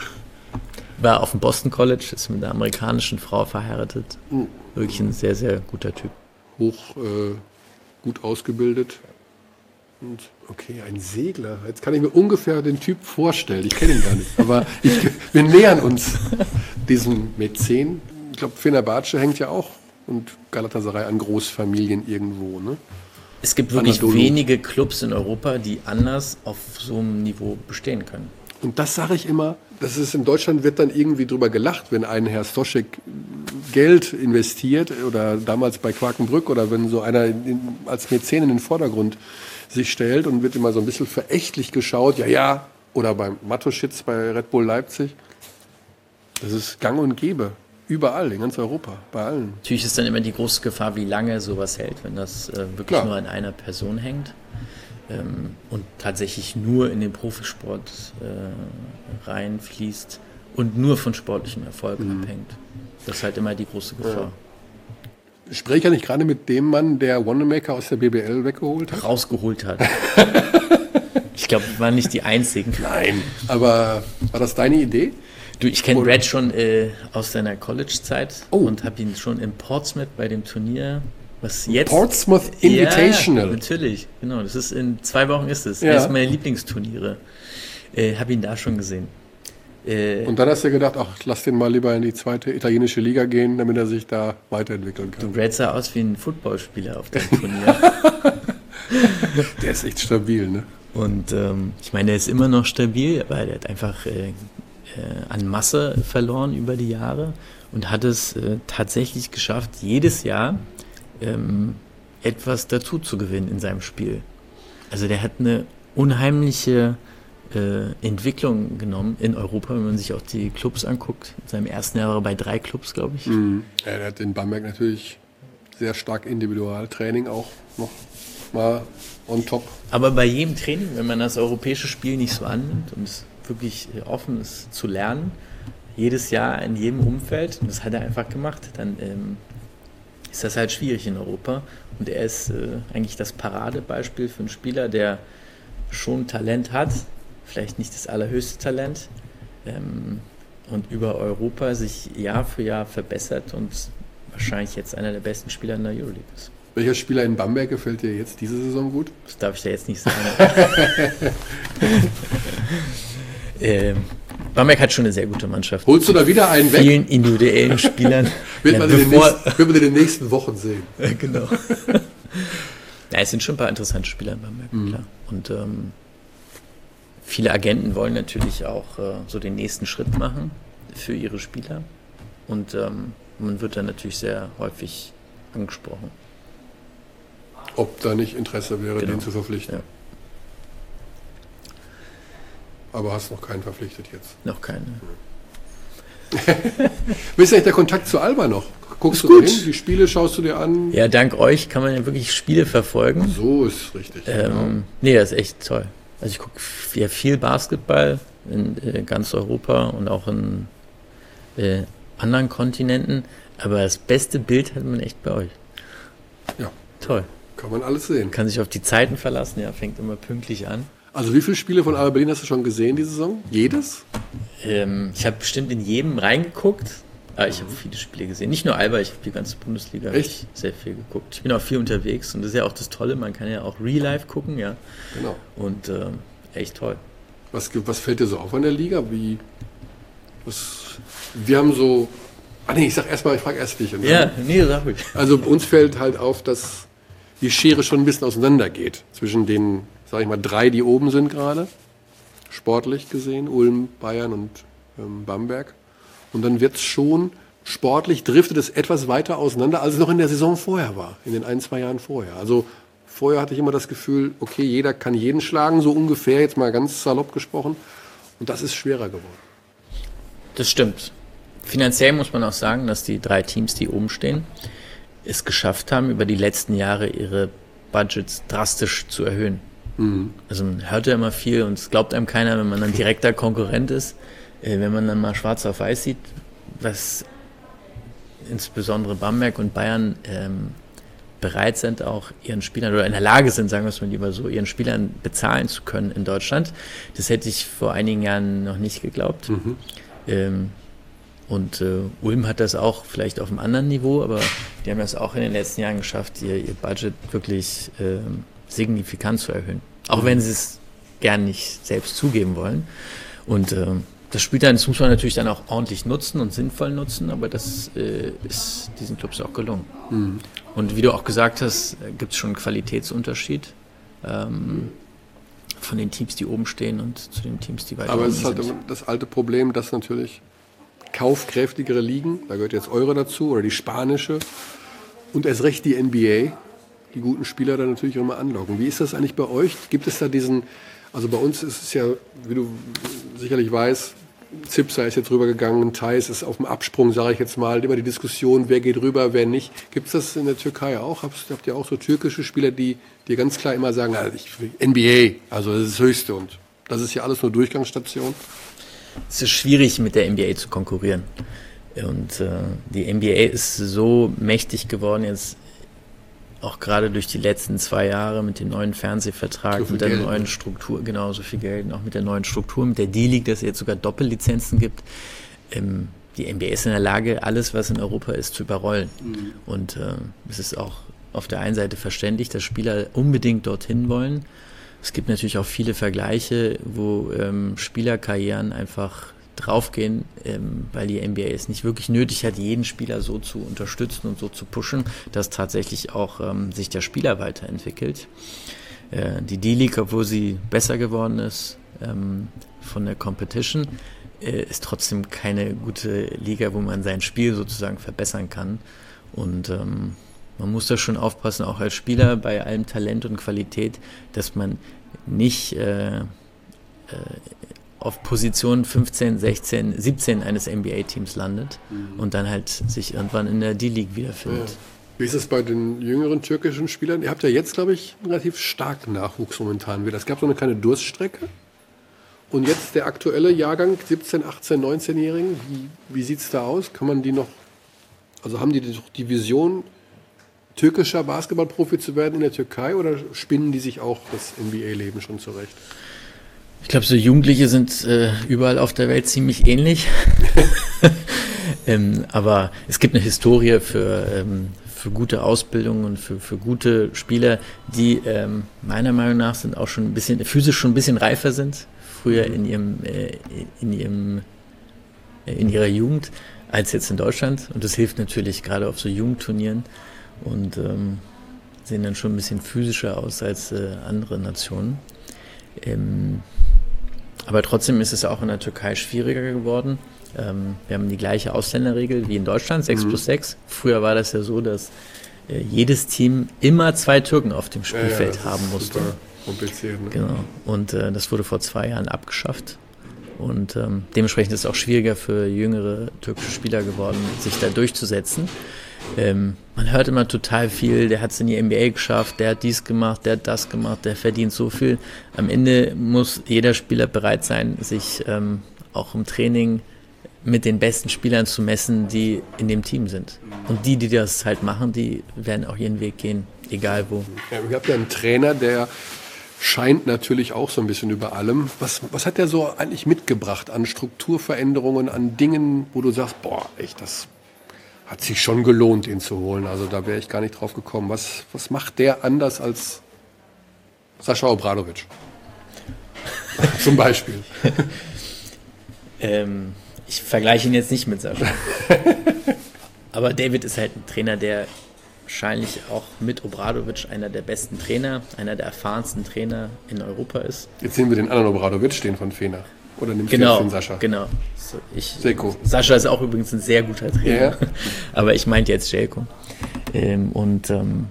War auf dem Boston College, ist mit einer amerikanischen Frau verheiratet. Mhm. Wirklich ein sehr, sehr guter Typ. Hoch, äh, gut ausgebildet. Und okay, ein Segler. Jetzt kann ich mir ungefähr den Typ vorstellen. Ich kenne ihn gar nicht. Aber ich, wir nähern uns diesem Mäzen. Ich glaube, Fenerbahce hängt ja auch und Galatasaray an Großfamilien irgendwo, ne? Es gibt wirklich Anadolu. wenige Clubs in Europa, die anders auf so einem Niveau bestehen können. Und das sage ich immer, das ist in Deutschland wird dann irgendwie drüber gelacht, wenn ein Herr Stoschek Geld investiert oder damals bei Quakenbrück oder wenn so einer in, als Mäzen in den Vordergrund sich stellt und wird immer so ein bisschen verächtlich geschaut, ja, ja, oder beim Matuschitz bei Red Bull Leipzig. Das ist gang und gäbe. Überall, in ganz Europa, bei allen. Natürlich ist dann immer die große Gefahr, wie lange sowas hält, wenn das äh, wirklich Klar. nur an einer Person hängt ähm, und tatsächlich nur in den Profisport äh, reinfließt und nur von sportlichem Erfolg mhm. abhängt. Das ist halt immer die große Gefahr. Ja. Spreche ja nicht gerade mit dem Mann, der Wanamaker aus der B B L weggeholt hat? Rausgeholt hat. Ich glaube, wir waren nicht die Einzigen. Nein, aber war das deine Idee? Du, ich kenne Brad schon äh, aus seiner College-Zeit oh. und habe ihn schon in Portsmouth bei dem Turnier, was jetzt... Portsmouth Invitational. Ja, natürlich, genau. Das ist in zwei Wochen ist es. Ja. Eines meiner Lieblingsturniere. Äh, habe ihn da schon gesehen. Äh, und dann hast du gedacht, ach, lass den mal lieber in die zweite italienische Liga gehen, damit er sich da weiterentwickeln kann. Du, Brad sah aus wie ein Footballspieler auf dem Turnier. Der ist echt stabil, ne? Und ähm, ich meine, der ist immer noch stabil, aber der hat einfach... Äh, an Masse verloren über die Jahre und hat es äh, tatsächlich geschafft, jedes Jahr ähm, etwas dazu zu gewinnen in seinem Spiel. Also der hat eine unheimliche äh, Entwicklung genommen in Europa, wenn man sich auch die Clubs anguckt. In seinem ersten Jahr war er bei drei Clubs, glaube ich. Mhm. Ja, der hat in Bamberg natürlich sehr stark Individualtraining auch noch mal on top. Aber bei jedem Training, wenn man das europäische Spiel nicht so annimmt und es wirklich offen ist zu lernen, jedes Jahr in jedem Umfeld, und das hat er einfach gemacht, dann ähm, ist das halt schwierig in Europa. Und er ist äh, eigentlich das Paradebeispiel für einen Spieler, der schon Talent hat, vielleicht nicht das allerhöchste Talent, ähm, und über Europa sich Jahr für Jahr verbessert und wahrscheinlich jetzt einer der besten Spieler in der Euroleague ist. Welcher Spieler in Bamberg gefällt dir jetzt diese Saison gut? Das darf ich dir jetzt nicht sagen. ähm, Bamberg hat schon eine sehr gute Mannschaft. Holst du da wieder einen weg? Vielen individuellen Spielern. Wird man ja, in, den nächsten, wird man in den nächsten Wochen sehen. Genau. Ja, es sind schon ein paar interessante Spieler in Bamberg, mhm. klar. Und ähm, viele Agenten wollen natürlich auch äh, so den nächsten Schritt machen für ihre Spieler. Und ähm, man wird dann natürlich sehr häufig angesprochen. Ob da nicht Interesse wäre, genau. den zu verpflichten. Ja. Aber hast noch keinen verpflichtet jetzt? Noch keinen. Wie ist eigentlich der Kontakt zu Alba noch? Guckst ist du gut. da hin? Die Spiele schaust du dir an? Ja, dank euch kann man ja wirklich Spiele verfolgen. So ist richtig. Ähm, genau. Nee, das ist echt toll. Also ich gucke ja viel Basketball in äh, ganz Europa und auch in äh, anderen Kontinenten. Aber das beste Bild hat man echt bei euch. Ja, Toll. Kann man alles sehen. Kann sich auf die Zeiten verlassen, ja, fängt immer pünktlich an. Also wie viele Spiele von Alba Berlin hast du schon gesehen diese Saison? Jedes? Ähm, ich habe bestimmt in jedem reingeguckt. Aber ich habe viele Spiele gesehen. Nicht nur Alba, ich habe die ganze Bundesliga Echt? sehr viel geguckt. Ich bin auch viel unterwegs und das ist ja auch das Tolle, man kann ja auch Real Life gucken, ja. Genau. Und ähm, echt toll. Was, was fällt dir so auf an der Liga? Wie, was, wir haben so... Ah nee, ich sag erstmal, ich frage erst dich. Ja, nee, sag ruhig. Also uns fällt halt auf, dass die Schere schon ein bisschen auseinander geht. Zwischen den, sag ich mal, drei, die oben sind gerade. Sportlich gesehen. Ulm, Bayern und ähm, Bamberg. Und dann wird es schon, sportlich driftet es etwas weiter auseinander, als es noch in der Saison vorher war. In den ein, zwei Jahren vorher. Also vorher hatte ich immer das Gefühl, okay, jeder kann jeden schlagen, so ungefähr, jetzt mal ganz salopp gesprochen. Und das ist schwerer geworden. Das stimmt. Finanziell muss man auch sagen, dass die drei Teams, die oben stehen, es geschafft haben, über die letzten Jahre ihre Budgets drastisch zu erhöhen. Mhm. Also man hört ja immer viel und es glaubt einem keiner, wenn man dann direkter Konkurrent ist. Äh, wenn man dann mal schwarz auf weiß sieht, was insbesondere Bamberg und Bayern ähm, bereit sind, auch ihren Spielern, oder in der Lage sind, sagen wir es mal lieber so, ihren Spielern bezahlen zu können in Deutschland. Das hätte ich vor einigen Jahren noch nicht geglaubt. Mhm. Ähm, Und äh, Ulm hat das auch vielleicht auf einem anderen Niveau, aber die haben das auch in den letzten Jahren geschafft, ihr, ihr Budget wirklich äh, signifikant zu erhöhen. Auch wenn sie es gern nicht selbst zugeben wollen. Und äh, das spielt dann, das muss man natürlich dann auch ordentlich nutzen und sinnvoll nutzen, aber das äh, ist diesen Clubs auch gelungen. Mhm. Und wie du auch gesagt hast, gibt es schon einen Qualitätsunterschied ähm, von den Teams, die oben stehen und zu den Teams, die weiter aber oben sind. Aber es ist sind. halt das alte Problem, dass natürlich kaufkräftigere Ligen, da gehört jetzt eure dazu, oder die spanische und erst recht die N B A, die guten Spieler dann natürlich auch immer anlocken. Wie ist das eigentlich bei euch? Gibt es da diesen, also bei uns ist es ja, wie du sicherlich weißt, Zipser ist jetzt rübergegangen, Theis ist auf dem Absprung, sage ich jetzt mal, immer die Diskussion, wer geht rüber, wer nicht. Gibt es das in der Türkei auch? Habt, habt ihr auch so türkische Spieler, die dir ganz klar immer sagen, also ich, N B A, also das ist das Höchste und das ist ja alles nur Durchgangsstation? Es ist schwierig, mit der N B A zu konkurrieren. Und äh, die N B A ist so mächtig geworden, jetzt auch gerade durch die letzten zwei Jahre mit dem neuen Fernsehvertrag, so mit der Geld, neuen Struktur, genau, so viel Geld, und auch mit der neuen Struktur, mit der D-League, dass es jetzt sogar Doppellizenzen gibt. Ähm, die N B A ist in der Lage, alles, was in Europa ist, zu überrollen. Mhm. Und äh, es ist auch auf der einen Seite verständlich, dass Spieler unbedingt dorthin wollen. Es gibt natürlich auch viele Vergleiche, wo ähm, Spielerkarrieren einfach draufgehen, ähm, weil die N B A es nicht wirklich nötig hat, jeden Spieler so zu unterstützen und so zu pushen, dass tatsächlich auch ähm, sich der Spieler weiterentwickelt. Äh, die D-League, obwohl sie besser geworden ist ähm, von der Competition, äh, ist trotzdem keine gute Liga, wo man sein Spiel sozusagen verbessern kann. Und ähm, man muss da schon aufpassen, auch als Spieler bei allem Talent und Qualität, dass man nicht äh, äh, auf Position fünfzehn, sechzehn, siebzehn eines N B A-Teams landet mhm. und dann halt sich irgendwann in der D-League wiederfindet. Ja. Wie ist es bei den jüngeren türkischen Spielern? Ihr habt ja jetzt, glaube ich, einen relativ starken Nachwuchs momentan wieder. Es gab so eine kleine Durststrecke. Und jetzt der aktuelle Jahrgang, siebzehn, achtzehn, neunzehnjährigen, wie, wie sieht es da aus? Kann man die noch, also haben die die Vision, türkischer Basketballprofi zu werden in der Türkei, oder spinnen die sich auch das N B A-Leben schon zurecht? Ich glaube, so Jugendliche sind äh, überall auf der Welt ziemlich ähnlich. ähm, aber es gibt eine Historie für, ähm, für gute Ausbildung und für, für gute Spieler, die ähm, meiner Meinung nach sind auch schon ein bisschen physisch schon ein bisschen reifer sind, früher in ihrem, äh, in ihrem äh, in ihrer Jugend als jetzt in Deutschland. Und das hilft natürlich gerade auf so Jugendturnieren und ähm, sehen dann schon ein bisschen physischer aus als äh, andere Nationen. Ähm, aber trotzdem ist es auch in der Türkei schwieriger geworden. Ähm, wir haben die gleiche Ausländerregel wie in Deutschland, sechs plus sechs. Früher war das ja so, dass äh, jedes Team immer zwei Türken auf dem Spielfeld ja, ja, haben musste. Super kompliziert, ne? Genau. Und äh, das wurde vor zwei Jahren abgeschafft. Und ähm, dementsprechend ist es auch schwieriger für jüngere türkische Spieler geworden, sich da durchzusetzen. Ähm, man hört immer total viel, der hat es in die N B A geschafft, der hat dies gemacht, der hat das gemacht, der verdient so viel. Am Ende muss jeder Spieler bereit sein, sich ähm, auch im Training mit den besten Spielern zu messen, die in dem Team sind. Und die, die das halt machen, die werden auch ihren Weg gehen. egal wo. Ja, ihr habt ja einen Trainer, der scheint natürlich auch so ein bisschen über allem. Was, was hat der so eigentlich mitgebracht an Strukturveränderungen, an Dingen, wo du sagst, boah, echt, das hat sich schon gelohnt, ihn zu holen. Also da wäre ich gar nicht drauf gekommen. Was, was macht der anders als Sascha Obradovic? Zum Beispiel. ähm, ich vergleiche ihn jetzt nicht mit Sascha. Aber David ist halt ein Trainer, der wahrscheinlich auch mit Obradovic einer der besten Trainer, einer der erfahrensten Trainer in Europa ist. Jetzt sehen wir den anderen Obradovic, den von Fener. Oder nimmst genau, du jetzt den Sascha? Genau. So, ich, Željko. Sascha ist auch übrigens ein sehr guter Trainer. Ja. Aber ich meinte jetzt Željko. Ähm, und ähm,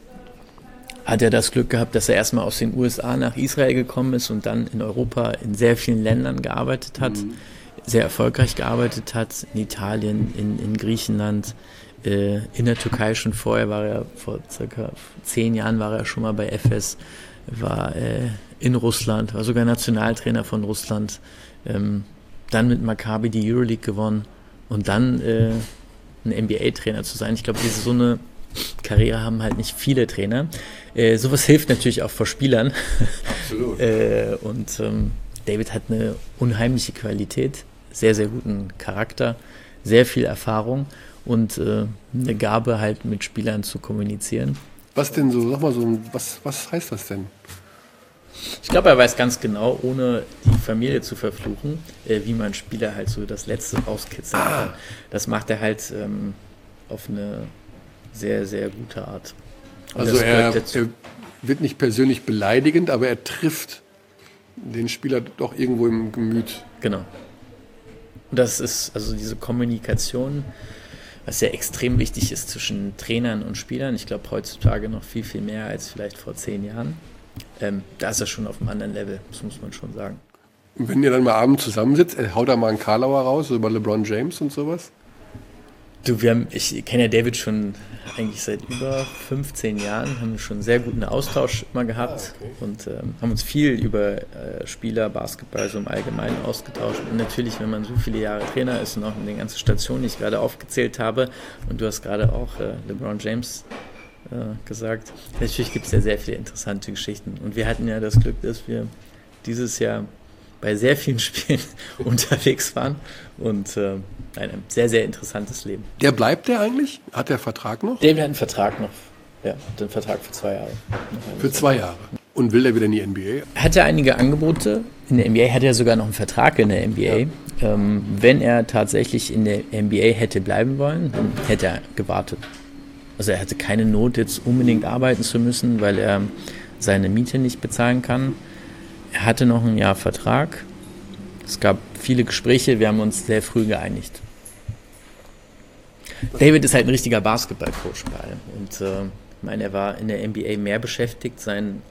hat er das Glück gehabt, dass er erstmal aus den U S A nach Israel gekommen ist und dann in Europa in sehr vielen Ländern gearbeitet hat, mhm. sehr erfolgreich gearbeitet hat, in Italien, in, in Griechenland, äh, in der Türkei schon vorher, war er vor circa zehn Jahren war er schon mal bei Efes, war äh, in Russland, war sogar Nationaltrainer von Russland, ähm, dann mit Maccabi die Euroleague gewonnen und dann äh, ein N B A-Trainer zu sein. Ich glaube, diese so eine Karriere haben halt nicht viele Trainer. Äh, sowas hilft natürlich auch vor Spielern. Absolut. äh, und ähm, David hat eine unheimliche Qualität, sehr, sehr guten Charakter, sehr viel Erfahrung und äh, eine Gabe halt mit Spielern zu kommunizieren. Was denn so, sag mal so, was, was heißt das denn? Ich glaube, er weiß ganz genau, ohne die Familie zu verfluchen, äh, wie man Spieler halt so das Letzte rauskitzeln kann. Ah. Das macht er halt ähm, auf eine sehr, sehr gute Art. Und also er, er wird nicht persönlich beleidigend, aber er trifft den Spieler doch irgendwo im Gemüt. Genau. Und das ist also diese Kommunikation, was ja extrem wichtig ist zwischen Trainern und Spielern. Ich glaube heutzutage noch viel, viel mehr als vielleicht vor zehn Jahren. Ähm, da ist er schon auf einem anderen Level, das muss man schon sagen. Und wenn ihr dann mal abends zusammensitzt, haut er mal einen Karlauer raus, so über LeBron James und sowas? Du, wir haben, ich kenne ja David schon eigentlich seit über fünfzehn Jahren, haben schon einen sehr guten Austausch immer gehabt ah, okay. und ähm, haben uns viel über äh, Spieler, Basketball so im Allgemeinen ausgetauscht. Und natürlich, wenn man so viele Jahre Trainer ist und auch in den ganzen Stationen, die ich gerade aufgezählt habe, und du hast gerade auch äh, LeBron James äh, gesagt, natürlich gibt es ja sehr viele interessante Geschichten. Und wir hatten ja das Glück, dass wir dieses Jahr bei sehr vielen Spielen unterwegs waren und äh, ein sehr, sehr interessantes Leben. Der bleibt der eigentlich? Hat der Vertrag noch? Der hat einen Vertrag noch. Ja, hat einen Vertrag für zwei Jahre. Für zwei Jahre. Und will der wieder in die N B A? Er hatte einige Angebote in der N B A, hat er sogar noch einen Vertrag in der N B A. Ja. Ähm, wenn er tatsächlich in der N B A hätte bleiben wollen, dann hätte er gewartet. Also er hatte keine Not, jetzt unbedingt arbeiten zu müssen, weil er seine Miete nicht bezahlen kann. Er hatte noch ein Jahr Vertrag. Es gab viele Gespräche, wir haben uns sehr früh geeinigt. David ist halt ein richtiger Basketball-Coach bei allem. Und äh, ich meine, er war in der N B A mehr beschäftigt, seinen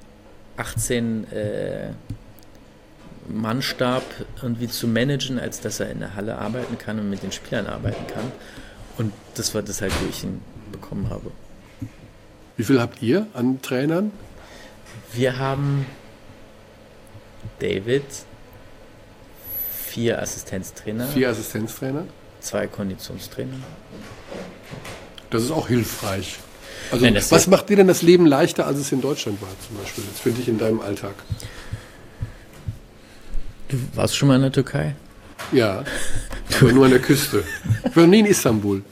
achtzehn-Mann-Stab äh, irgendwie zu managen, als dass er in der Halle arbeiten kann und mit den Spielern arbeiten kann. Und das war das halt, wo ich ihn bekommen habe. Wie viel habt ihr an Trainern? Wir haben David, vier Assistenztrainer. Vier Assistenztrainer? Zwei Konditionstrainer. Das ist auch hilfreich. Also Nein, was macht dir denn das Leben leichter, als es in Deutschland war zum Beispiel, jetzt für dich in deinem Alltag? Du warst schon mal in der Türkei? Ja, aber nur an der Küste. Ich war nie in Istanbul.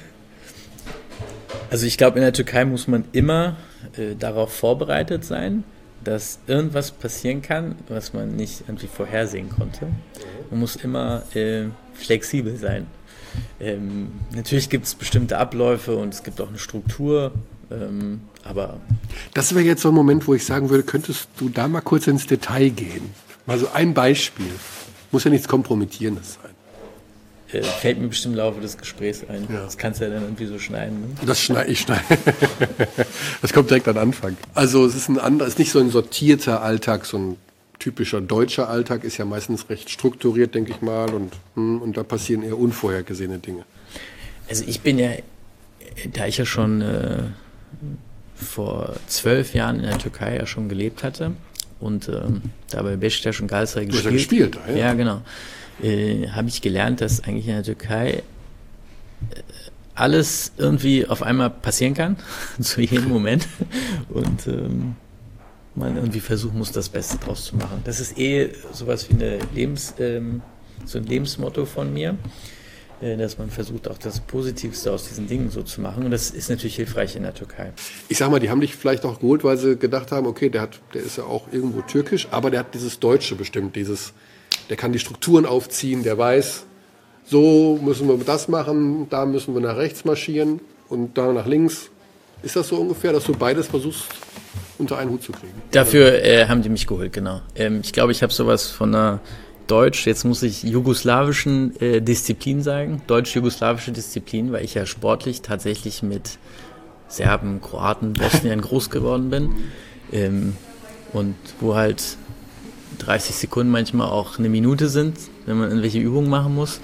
Also ich glaube, in der Türkei muss man immer äh, darauf vorbereitet sein, dass irgendwas passieren kann, was man nicht irgendwie vorhersehen konnte. Man muss immer äh, flexibel sein. Ähm, natürlich gibt es bestimmte Abläufe und es gibt auch eine Struktur, ähm, aber... Das wäre jetzt so ein Moment, wo ich sagen würde, könntest du da mal kurz ins Detail gehen? Mal so ein Beispiel. Muss ja nichts Kompromittierendes sein. Äh, fällt mir bestimmt im Laufe des Gesprächs ein. Ja. Das kannst du ja dann irgendwie so schneiden. Ne? Das schneide ich. Schneide. Das kommt direkt an Anfang. Also es ist ein anderer, ist nicht so ein sortierter Alltag, so ein typischer deutscher Alltag ist ja meistens recht strukturiert, denke ich mal, und, und da passieren eher unvorhergesehene Dinge. Also ich bin ja, da ich ja schon äh, vor zwölf Jahren in der Türkei ja schon gelebt hatte und äh, da bei Beşiktaş und Galatasaray gespielt. Du hast ja gespielt, ja. Ja, genau. Äh, habe ich gelernt, dass eigentlich in der Türkei äh, alles irgendwie auf einmal passieren kann, zu jedem Moment. Und ähm, man irgendwie versuchen muss, das Beste draus zu machen. Das ist eh sowas wie eine Lebens, ähm, so ein Lebensmotto von mir, äh, dass man versucht, auch das Positivste aus diesen Dingen so zu machen. Und das ist natürlich hilfreich in der Türkei. Ich sag mal, die haben dich vielleicht auch geholt, weil sie gedacht haben, okay, der hat, der ist ja auch irgendwo türkisch, aber der hat dieses Deutsche bestimmt, dieses, der kann die Strukturen aufziehen, der weiß, so müssen wir das machen, da müssen wir nach rechts marschieren und da nach links. Ist das so ungefähr, dass du beides versuchst, unter einen Hut zu kriegen? Dafür äh, haben die mich geholt, genau. Ähm, ich glaube, ich habe sowas von einer Deutsch, jetzt muss ich jugoslawischen äh, Disziplin sagen, deutsch-jugoslawische Disziplin, weil ich ja sportlich tatsächlich mit Serben, Kroaten, Bosnien groß geworden bin. Ähm, und wo halt dreißig Sekunden manchmal auch eine Minute sind, wenn man irgendwelche Übungen machen muss.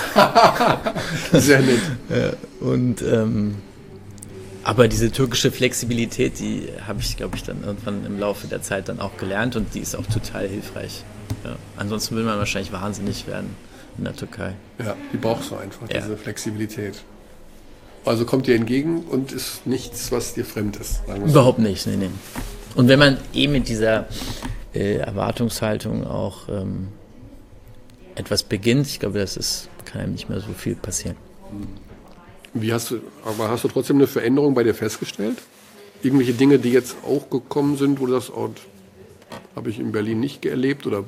Sehr nett. Ja, und ähm, aber diese türkische Flexibilität, die habe ich, glaube ich, dann irgendwann im Laufe der Zeit dann auch gelernt und die ist auch total hilfreich. Ja. Ansonsten will man wahrscheinlich wahnsinnig werden in der Türkei. Ja, die brauchst du einfach, ja. diese Flexibilität. Also kommt dir entgegen und ist nichts, was dir fremd ist. Überhaupt nicht, nee, nee. Und wenn man eh mit dieser äh, Erwartungshaltung auch ähm, etwas beginnt, ich glaube, das ist, kann einem nicht mehr so viel passieren. Wie hast du, aber hast du trotzdem eine Veränderung bei dir festgestellt? Irgendwelche Dinge, die jetzt auch gekommen sind, wo du sagst, oh, habe ich in Berlin nicht erlebt oder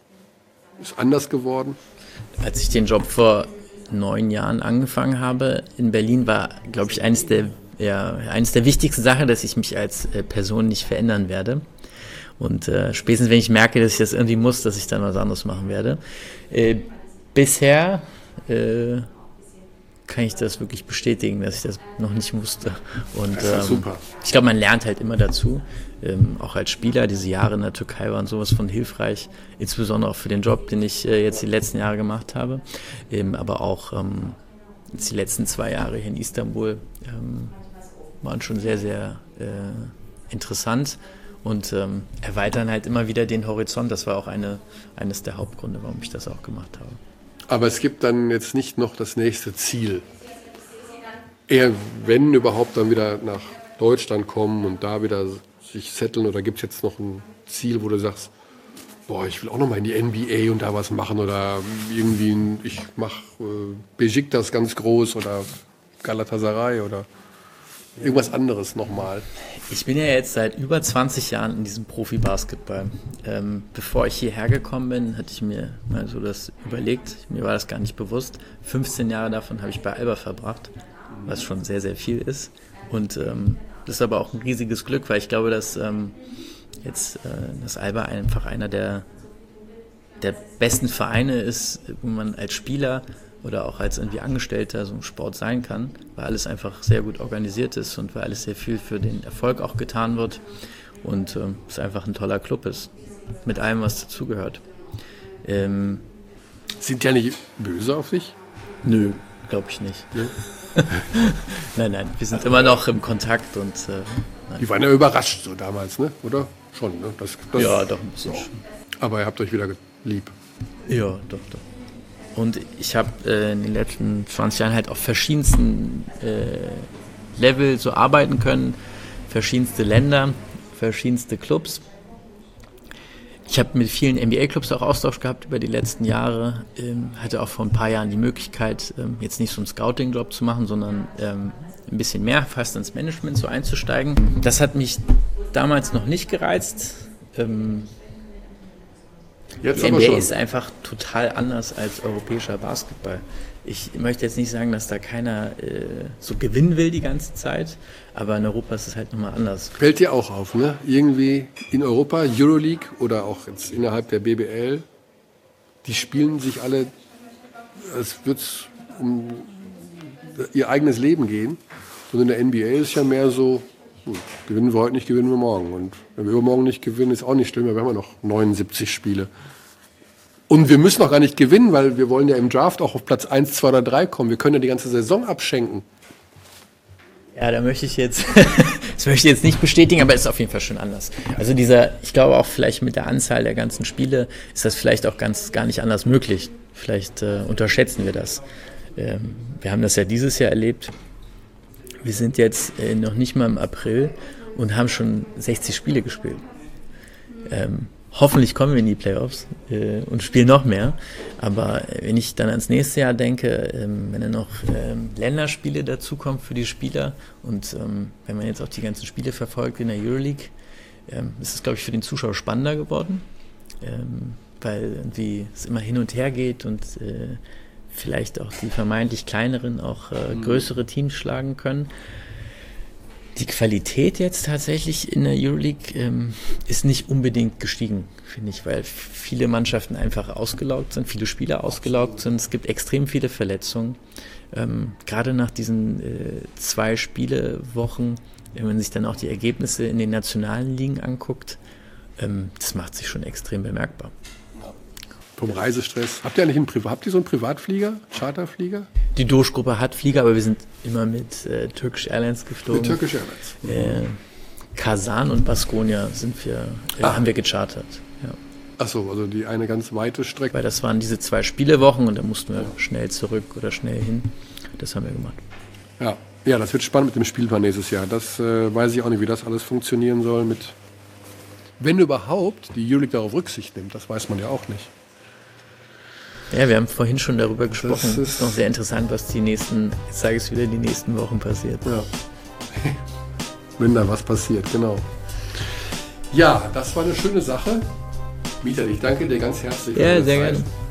ist anders geworden? Als ich den Job vor neun Jahren angefangen habe in Berlin, war, glaube ich, eines der, ja, eines der wichtigsten Sachen, dass ich mich als äh, Person nicht verändern werde. Und äh, spätestens, wenn ich merke, dass ich das irgendwie muss, dass ich dann was anderes machen werde. Äh, bisher äh, kann ich das wirklich bestätigen, dass ich das noch nicht musste. Und das ist ähm, super. Ich glaube, man lernt halt immer dazu. Ähm, auch als Spieler, diese Jahre in der Türkei waren sowas von hilfreich, insbesondere auch für den Job, den ich äh, jetzt die letzten Jahre gemacht habe. Ähm, aber auch ähm, jetzt die letzten zwei Jahre hier in Istanbul ähm, waren schon sehr, sehr äh, interessant und ähm, erweitern halt immer wieder den Horizont. Das war auch eine, eines der Hauptgründe, warum ich das auch gemacht habe. Aber es gibt dann jetzt nicht noch das nächste Ziel. Eher, wenn überhaupt, dann wieder nach Deutschland kommen und da wieder sich setteln. Oder gibt es jetzt noch ein Ziel, wo du sagst, boah, ich will auch noch mal in die N B A und da was machen. Oder irgendwie, ein, ich mache äh, Besiktas ganz groß oder Galatasaray oder irgendwas anderes nochmal. Ich bin ja jetzt seit über zwanzig Jahren in diesem Profi-Basketball. Ähm, bevor ich hierher gekommen bin, hatte ich mir mal so das überlegt. Mir war das gar nicht bewusst. fünfzehn Jahre davon habe ich bei Alba verbracht, was schon sehr, sehr viel ist. Und ähm, das ist aber auch ein riesiges Glück, weil ich glaube, dass ähm, jetzt äh, das Alba einfach einer der, der besten Vereine ist, wo man als Spieler oder auch als irgendwie Angestellter so im Sport sein kann, weil alles einfach sehr gut organisiert ist und weil alles sehr viel für den Erfolg auch getan wird und ähm, es einfach ein toller Club ist, mit allem, was dazugehört. Ähm, Sind die ja nicht böse auf dich? Nö, glaube ich nicht. Ja. nein, nein, wir sind immer noch im Kontakt und äh, die waren ja überrascht so damals, ne? Oder? Schon, ne? Das, das, ja, doch ein bisschen. Schon. Aber ihr habt euch wieder lieb. Ja, doch, doch. Und ich habe äh, in den letzten zwanzig Jahren halt auf verschiedensten äh, Level so arbeiten können, verschiedenste Länder, verschiedenste Clubs. Ich habe mit vielen N B A-Clubs auch Austausch gehabt über die letzten Jahre, ähm, hatte auch vor ein paar Jahren die Möglichkeit, ähm, jetzt nicht so einen Scouting-Job zu machen, sondern ähm, ein bisschen mehr fast ins Management so einzusteigen. Das hat mich damals noch nicht gereizt. Ähm, Jetzt die N aber B A schon. ist einfach total anders als europäischer Basketball. Ich möchte jetzt nicht sagen, dass da keiner äh, so gewinnen will die ganze Zeit, aber in Europa ist es halt nochmal anders. Fällt dir auch auf, ne? Irgendwie in Europa, Euroleague oder auch jetzt innerhalb der B B L, die spielen sich alle, als würde es um ihr eigenes Leben gehen. Und in der N B A ist es ja mehr so, gut, gewinnen wir heute nicht, gewinnen wir morgen. Und wenn wir übermorgen nicht gewinnen, ist auch nicht schlimm, weil wir haben ja noch neunundsiebzig Spiele. Und wir müssen auch gar nicht gewinnen, weil wir wollen ja im Draft auch auf Platz eins, zwei oder drei kommen. Wir können ja die ganze Saison abschenken. Ja, da möchte ich jetzt, das möchte ich jetzt nicht bestätigen, aber es ist auf jeden Fall schon anders. Also dieser, ich glaube auch vielleicht mit der Anzahl der ganzen Spiele ist das vielleicht auch ganz gar nicht anders möglich. Vielleicht äh, unterschätzen wir das. Ähm, wir haben das ja dieses Jahr erlebt. wir sind jetzt äh, noch nicht mal im April und haben schon sechzig Spiele gespielt. Ähm, hoffentlich kommen wir in die Playoffs äh, und spielen noch mehr. Aber wenn ich dann ans nächste Jahr denke, ähm, wenn dann noch ähm, Länderspiele dazukommen für die Spieler und ähm, wenn man jetzt auch die ganzen Spiele verfolgt in der Euroleague, ähm, ist es, glaube ich, für den Zuschauer spannender geworden, ähm, weil irgendwie es immer hin und her geht und äh, vielleicht auch die vermeintlich kleineren auch äh, größere Teams schlagen können. Die Qualität jetzt tatsächlich in der Euroleague ähm, ist nicht unbedingt gestiegen, finde ich, weil viele Mannschaften einfach ausgelaugt sind, viele Spieler ausgelaugt sind. Es gibt extrem viele Verletzungen. Ähm, gerade nach diesen äh, zwei Spielewochen, wenn man sich dann auch die Ergebnisse in den nationalen Ligen anguckt, ähm, das macht sich schon extrem bemerkbar. Vom Reisestress. Habt ihr eigentlich einen Privat, habt ihr so einen Privatflieger, Charterflieger? Die Doge-Gruppe hat Flieger, aber wir sind immer mit äh, Turkish Airlines geflogen. Mit Turkish Airlines. Äh, Kasan und Baskonia sind wir, äh, Ah. haben wir gechartert. Ja. Achso, also die eine ganz weite Strecke. Weil das waren diese zwei Spielewochen und da mussten wir schnell zurück oder schnell hin. Das haben wir gemacht. Ja, ja, das wird spannend mit dem Spielplan nächstes Jahr. Das äh, weiß ich auch nicht, wie das alles funktionieren soll. Mit, wenn überhaupt die Euroleague darauf Rücksicht nimmt, das weiß man ja auch nicht. Ja, wir haben vorhin schon darüber gesprochen. Es ist- ist noch sehr interessant, was die nächsten, jetzt sage ich es wieder, die nächsten Wochen passiert. Ja. Wenn da was passiert, genau. Ja, das war eine schöne Sache. Mieter, ich danke dir ganz herzlich. für Ja, deine sehr Zeit. gerne.